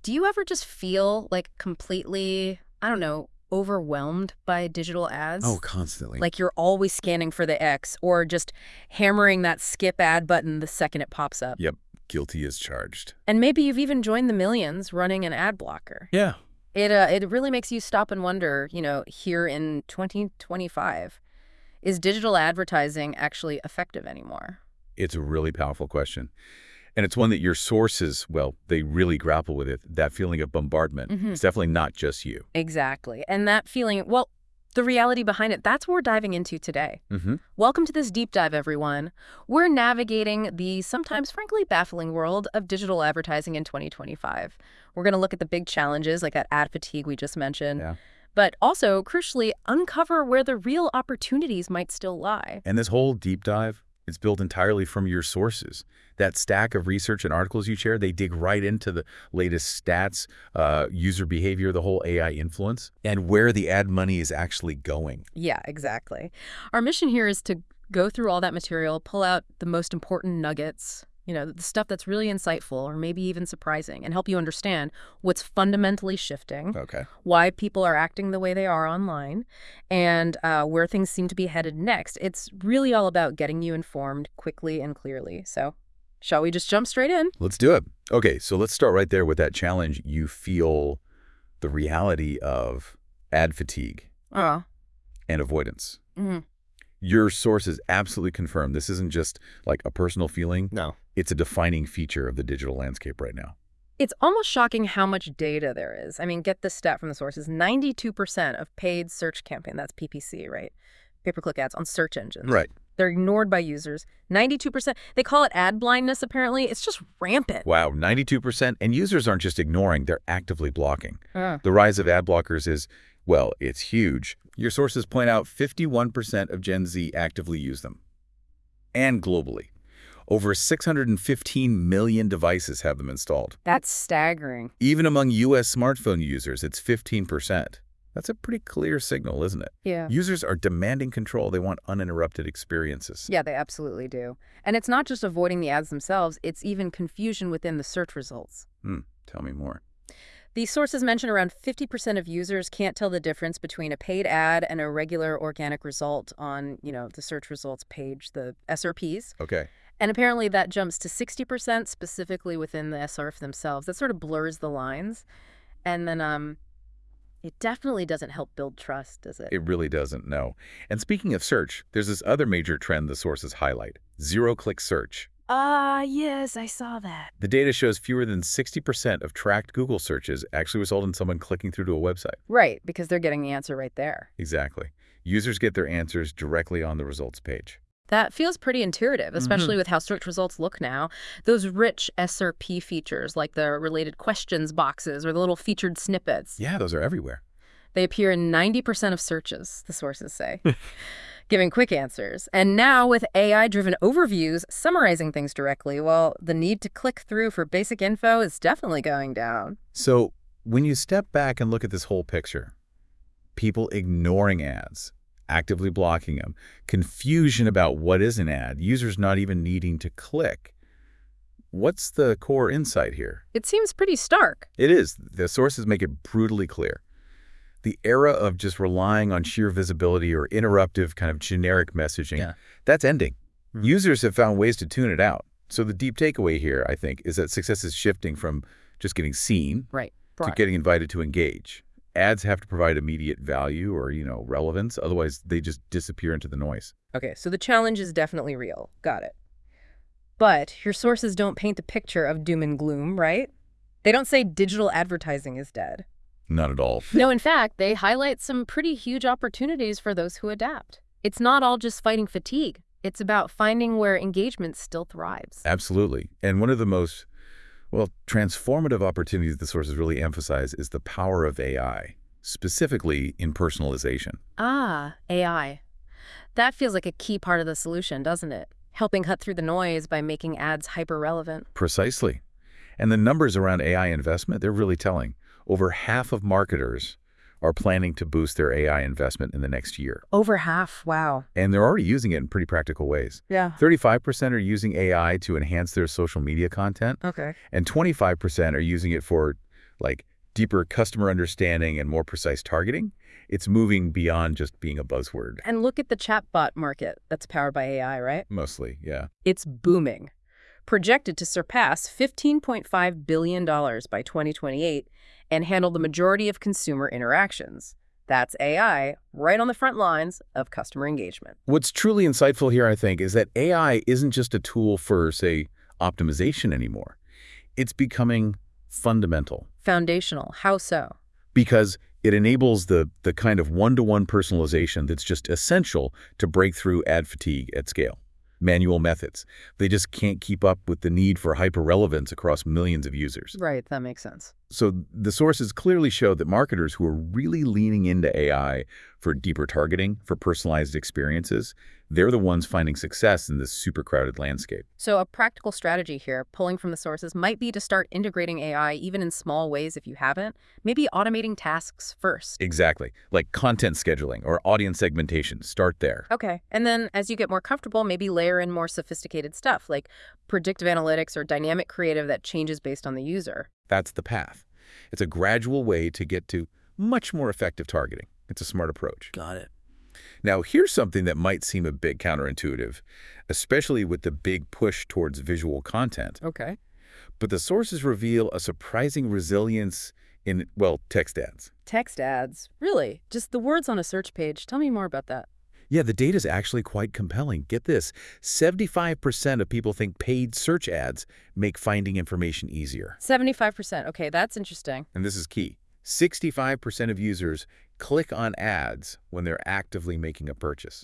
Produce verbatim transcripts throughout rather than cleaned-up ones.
Do you ever just feel like completely, I don't know, overwhelmed by digital ads? Oh, constantly. Like you're always scanning for the X or just hammering that skip ad button the second it pops up. Yep. Guilty as charged. And maybe you've even joined the millions running an ad blocker. Yeah. It uh, it really makes you stop and wonder, you know, here in twenty twenty-five, is digital advertising actually effective anymore? It's a really powerful question. And it's one that your sources, well, they really grapple with it. That feeling of bombardment. Mm-hmm. It's definitely not just you. Exactly. And that feeling, well, the reality behind it, that's what we're diving into today. Mm-hmm. Welcome to this deep dive, everyone. We're navigating the sometimes frankly baffling world of digital advertising in twenty twenty-five. We're going to look at the big challenges like that ad fatigue we just mentioned, Yeah. but also, crucially, uncover where the real opportunities might still lie. And this whole deep dive, it's built entirely from your sources. That stack of research and articles you share, they dig right into the latest stats, uh, user behavior, the whole A I influence, and where the ad money is actually going. Yeah, exactly. Our mission here is to go through all that material, pull out the most important nuggets, you know, the stuff that's really insightful or maybe even surprising, and help you understand what's fundamentally shifting, Okay. why people are acting the way they are online, and uh, where things seem to be headed next. It's really all about getting you informed quickly and clearly. So shall we just jump straight in? Let's do it. Okay, so let's start right there with that challenge. You feel the reality of ad fatigue Oh. and avoidance. Mm-hmm. Your sources absolutely confirm this isn't just like a personal feeling. No. It's a defining feature of the digital landscape right now. It's almost shocking how much data there is. I mean, get this stat from the sources. ninety-two percent of paid search campaign, that's P P C, right? Pay-per-click ads on search engines. Right. They're ignored by users. ninety-two percent. They call it ad blindness, apparently. It's just rampant. Wow, ninety-two percent. And users aren't just ignoring, they're actively blocking. Uh. The rise of ad blockers is, well, it's huge. Your sources point out fifty-one percent of Gen Z actively use them. And globally, over six hundred fifteen million devices have them installed. That's staggering. Even among U S smartphone users, it's fifteen percent. That's a pretty clear signal, isn't it? Yeah. Users are demanding control. They want uninterrupted experiences. Yeah, they absolutely do. And it's not just avoiding the ads themselves, it's even confusion within the search results. Hmm, tell me more. These sources mention around fifty percent of users can't tell the difference between a paid ad and a regular organic result on, you know, the search results page, the S R Ps. Okay. And apparently that jumps to sixty percent specifically within the S R F themselves. That sort of blurs the lines. And then um, it definitely doesn't help build trust, does it? It really doesn't, no. And speaking of search, there's this other major trend the sources highlight, zero-click search. Ah, yes, I saw that. The data shows fewer than sixty percent of tracked Google searches actually result in someone clicking through to a website. Right, because they're getting the answer right there. Exactly. Users get their answers directly on the results page. That feels pretty intuitive, especially mm-hmm. with how search results look now. Those rich S R P features, like the related questions boxes or the little featured snippets. Yeah, those are everywhere. They appear in ninety percent of searches, the sources say, giving quick answers. And now with A I-driven overviews summarizing things directly, well, the need to click through for basic info is definitely going down. So when you step back and look at this whole picture, people ignoring ads, actively blocking them, confusion about what is an ad, users not even needing to click. What's the core insight here? It seems pretty stark. It is. The sources make it brutally clear. The era of just relying on sheer visibility or interruptive kind of generic messaging, Yeah. that's ending. Mm-hmm. Users have found ways to tune it out. So the deep takeaway here, I think, is that success is shifting from just getting seen right. to Right. getting invited to engage. Ads have to provide immediate value or, you know, relevance. Otherwise, they just disappear into the noise. Okay, so the challenge is definitely real. Got it. But your sources don't paint a picture of doom and gloom, right? They don't say digital advertising is dead. Not at all. No, in fact, they highlight some pretty huge opportunities for those who adapt. It's not all just fighting fatigue. It's about finding where engagement still thrives. Absolutely. And one of the most, well, transformative opportunities the sources really emphasize is the power of A I, specifically in personalization. Ah, A I. That feels like a key part of the solution, doesn't it? Helping cut through the noise by making ads hyper-relevant. Precisely. And the numbers around A I investment, they're really telling. Over half of marketers are planning to boost their A I investment in the next year. Over half, wow. And they're already using it in pretty practical ways. Yeah. thirty-five percent are using A I to enhance their social media content, Okay. and twenty-five percent are using it for, like deeper customer understanding and more precise targeting, it's moving beyond just being a buzzword. And look at the chatbot market that's powered by A I, right? Mostly, yeah. It's booming. Projected to surpass fifteen point five billion dollars by twenty twenty-eight and handle the majority of consumer interactions. That's A I right on the front lines of customer engagement. What's truly insightful here, I think, is that A I isn't just a tool for, say, optimization anymore. It's becoming fundamental. Foundational. How so? Because it enables the, the kind of one-to-one personalization that's just essential to break through ad fatigue at scale. Manual methods. They just can't keep up with the need for hyper-relevance across millions of users. Right, that makes sense. So the sources clearly show that marketers who are really leaning into A I for deeper targeting, for personalized experiences, they're the ones finding success in this super crowded landscape. So a practical strategy here, pulling from the sources, might be to start integrating A I even in small ways if you haven't. Maybe automating tasks first. Exactly. Like content scheduling or audience segmentation. Start there. Okay. And then as you get more comfortable, maybe layer in more sophisticated stuff like predictive analytics or dynamic creative that changes based on the user. That's the path. It's a gradual way to get to much more effective targeting. It's a smart approach. Got it. Now, here's something that might seem a bit counterintuitive, especially with the big push towards visual content. Okay. But the sources reveal a surprising resilience in, well, text ads. Text ads. Really? Just the words on a search page. Tell me more about that. Yeah, the data is actually quite compelling. Get this, seventy-five percent of people think paid search ads make finding information easier. seventy-five percent. Okay, that's interesting. And this is key. sixty-five percent of users click on ads when they're actively making a purchase.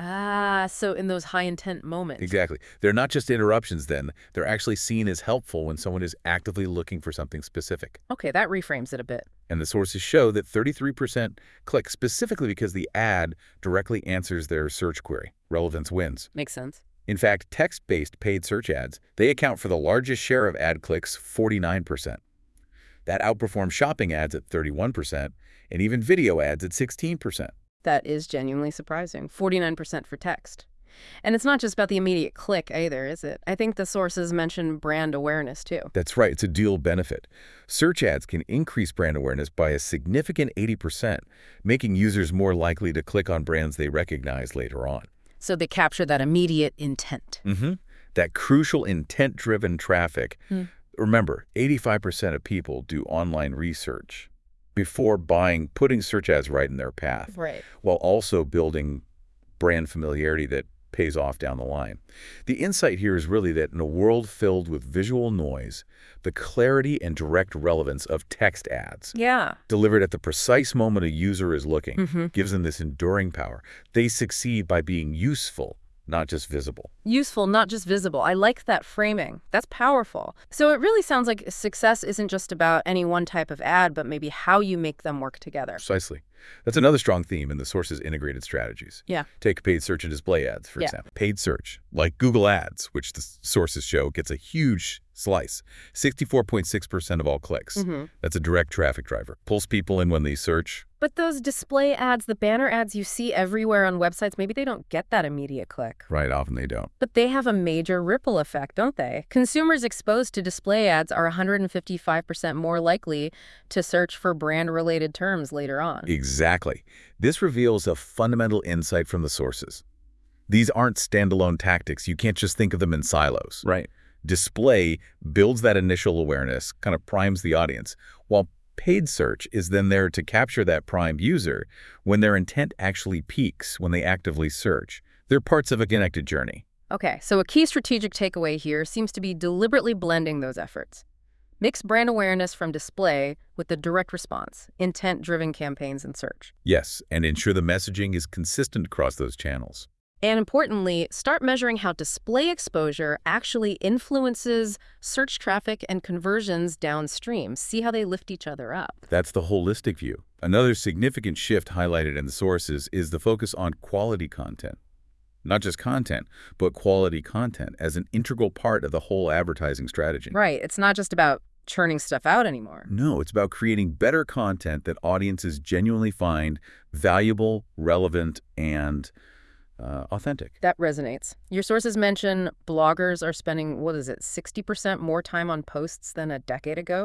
Ah, so in those high-intent moments. Exactly. They're not just interruptions then. They're actually seen as helpful when someone is actively looking for something specific. Okay, that reframes it a bit. And the sources show that thirty-three percent click specifically because the ad directly answers their search query. Relevance wins. Makes sense. In fact, text-based paid search ads, they account for the largest share of ad clicks, forty-nine percent. That outperforms shopping ads at thirty-one percent and even video ads at sixteen percent. That is genuinely surprising. forty-nine percent for text. And it's not just about the immediate click either, is it? I think the sources mention brand awareness too. That's right. It's a dual benefit. Search ads can increase brand awareness by a significant eighty percent, making users more likely to click on brands they recognize later on. So they capture that immediate intent. Mm-hmm. That crucial intent-driven traffic. Hmm. Remember, eighty-five percent of people do online research before buying, putting search ads right in their path, Right. while also building brand familiarity that pays off down the line. The insight here is really that in a world filled with visual noise, the clarity and direct relevance of text ads, Yeah. delivered at the precise moment a user is looking, Mm-hmm. gives them this enduring power. They succeed by being useful, not just visible. Useful, not just visible. I like that framing. That's powerful. So it really sounds like success isn't just about any one type of ad, but maybe how you make them work together. Precisely. That's another strong theme in the source's integrated strategies. Yeah. Take paid search and display ads, for Yeah. example. Paid search, like Google Ads, which the sources show gets a huge slice, sixty-four point six percent of all clicks. Mm-hmm. That's a direct traffic driver. Pulls people in when they search. But those display ads, the banner ads you see everywhere on websites, maybe they don't get that immediate click. Right, often they don't. But they have a major ripple effect, don't they? Consumers exposed to display ads are one hundred fifty-five percent more likely to search for brand-related terms later on. Exactly. This reveals a fundamental insight from the sources. These aren't standalone tactics. You can't just think of them in silos. Right. Display builds that initial awareness, kind of primes the audience, while paid search is then there to capture that primed user when their intent actually peaks, when they actively search. They're parts of a connected journey. Okay, so a key strategic takeaway here seems to be deliberately blending those efforts. Mix brand awareness from display with the direct response, intent-driven campaigns and search. Yes, and ensure the messaging is consistent across those channels. And importantly, start measuring how display exposure actually influences search traffic and conversions downstream. See how they lift each other up. That's the holistic view. Another significant shift highlighted in the sources is the focus on quality content. Not just content, but quality content as an integral part of the whole advertising strategy. Right. It's not just about churning stuff out anymore. No, it's about creating better content that audiences genuinely find valuable, relevant, and uh, authentic. That resonates. Your sources mention bloggers are spending, what is it, sixty percent more time on posts than a decade ago?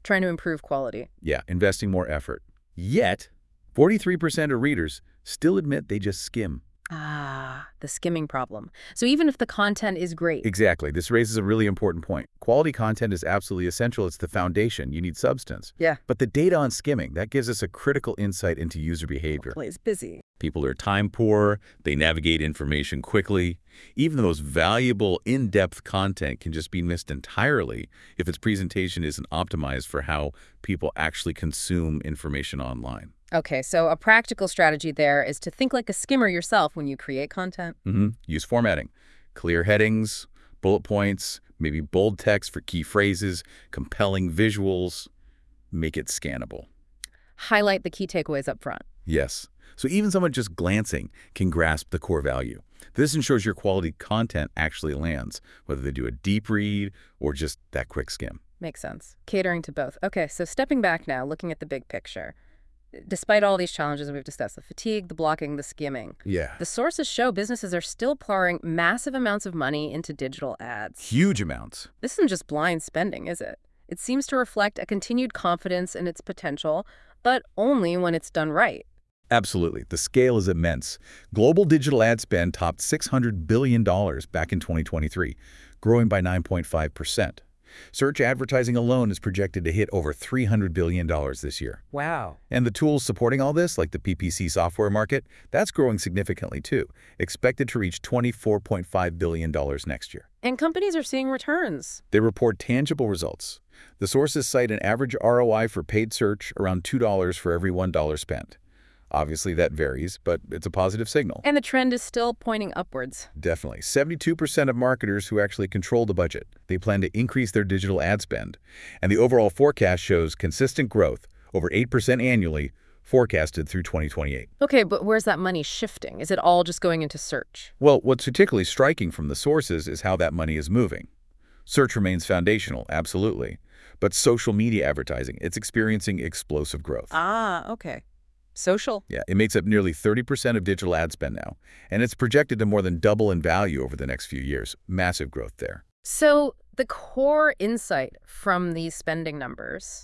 trying to improve quality. Yeah, investing more effort. Yet, forty-three percent of readers still admit they just skim. Ah, the skimming problem. So even if the content is great. Exactly. This raises a really important point. Quality content is absolutely essential. It's the foundation. You need substance. Yeah. But the data on skimming, that gives us a critical insight into user behavior. It's busy. People are time poor. They navigate information quickly. Even the most valuable, in-depth content can just be missed entirely if its presentation isn't optimized for how people actually consume information online. Okay, so a practical strategy there is to think like a skimmer yourself when you create content. Mm-hmm. Use formatting. Clear headings, bullet points, maybe bold text for key phrases, compelling visuals. Make it scannable. Highlight the key takeaways up front. Yes. So even someone just glancing can grasp the core value. This ensures your quality content actually lands, whether they do a deep read or just that quick skim. Makes sense. Catering to both. Okay, so stepping back now, looking at the big picture. Despite all these challenges we've discussed, the fatigue, the blocking, the skimming, Yeah. the sources show businesses are still pouring massive amounts of money into digital ads. Huge amounts. This isn't just blind spending, is it? It seems to reflect a continued confidence in its potential, but only when it's done right. Absolutely. The scale is immense. Global digital ad spend topped six hundred billion dollars back in twenty twenty-three, growing by nine point five percent. Search advertising alone is projected to hit over three hundred billion dollars this year. Wow. And the tools supporting all this, like the P P C software market, that's growing significantly too, expected to reach twenty-four point five billion dollars next year. And companies are seeing returns. They report tangible results. The sources cite an average R O I for paid search around two dollars for every one dollar spent. Obviously, that varies, but it's a positive signal. And the trend is still pointing upwards. Definitely. seventy-two percent of marketers who actually control the budget, they plan to increase their digital ad spend. And the overall forecast shows consistent growth, over eight percent annually, forecasted through twenty twenty-eight. Okay, but where's that money shifting? Is it all just going into search? Well, what's particularly striking from the sources is how that money is moving. Search remains foundational, absolutely. But social media advertising, it's experiencing explosive growth. Ah, okay. Social? Yeah, it makes up nearly thirty percent of digital ad spend now, and it's projected to more than double in value over the next few years. Massive growth there. So the core insight from these spending numbers,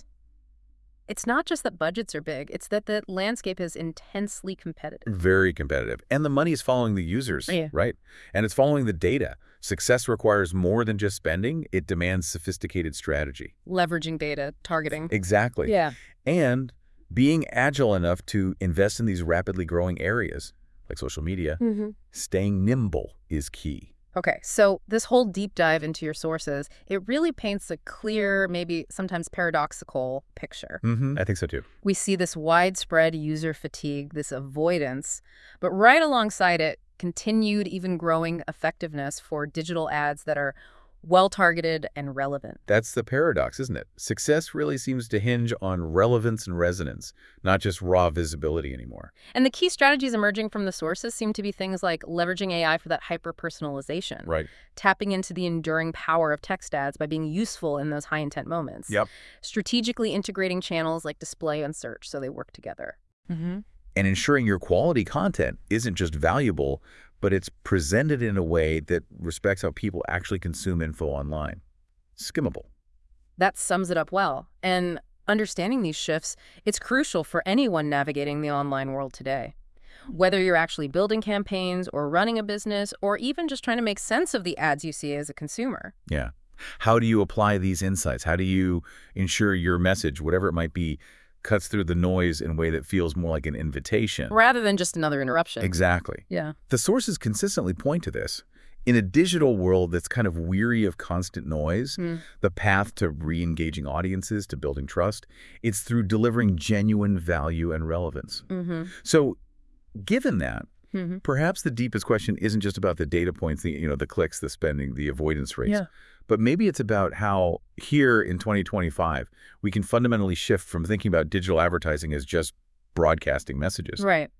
it's not just that budgets are big, it's that the landscape is intensely competitive. Very competitive. And the money is following the users, Yeah. right? And it's following the data. Success requires more than just spending. It demands sophisticated strategy. Leveraging data, targeting. Exactly. Yeah. And being agile enough to invest in these rapidly growing areas, like social media, Mm-hmm. staying nimble is key. Okay, so this whole deep dive into your sources, it really paints a clear, maybe sometimes paradoxical picture. Mm-hmm. I think so too. We see this widespread user fatigue, this avoidance, but right alongside it, continued, even growing effectiveness for digital ads that are well-targeted and relevant. That's the paradox, isn't it? Success really seems to hinge on relevance and resonance, not just raw visibility anymore. And the key strategies emerging from the sources seem to be things like leveraging A I for that hyper-personalization, Right. tapping into the enduring power of text ads by being useful in those high-intent moments, Yep. strategically integrating channels like display and search so they work together. Mm-hmm. And ensuring your quality content isn't just valuable, but it's presented in a way that respects how people actually consume info online. Skimmable. That sums it up well. And understanding these shifts, it's crucial for anyone navigating the online world today. Whether you're actually building campaigns or running a business or even just trying to make sense of the ads you see as a consumer. Yeah. How do you apply these insights? How do you ensure your message, whatever it might be, cuts through the noise in a way that feels more like an invitation? Rather than just another interruption. Exactly. Yeah. The sources consistently point to this. In a digital world that's kind of weary of constant noise, Mm. the path to re-engaging audiences, to building trust, it's through delivering genuine value and relevance. Mm-hmm. So given that, Mm-hmm. perhaps the deepest question isn't just about the data points, the, you know, the clicks, the spending, the avoidance rates, Yeah. but maybe it's about how here in twenty twenty-five, we can fundamentally shift from thinking about digital advertising as just broadcasting messages. Right.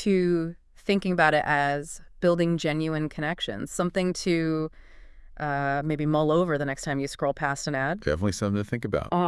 To thinking about it as building genuine connections, something to uh, maybe mull over the next time you scroll past an ad. Definitely something to think about.